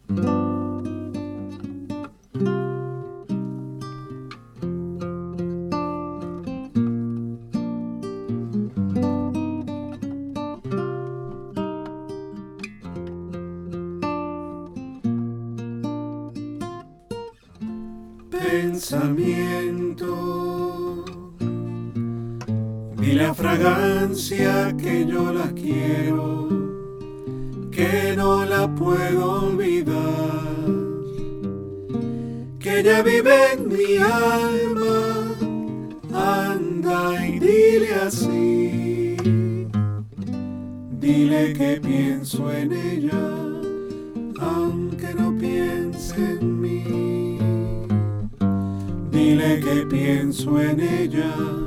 Pensamiento, y la fragancia que yo la quiero, que no la puedo olvidar, que ella vive en mi alma, anda y dile así, dile que pienso en ella, aunque no piense en mí. Dile que pienso en ella,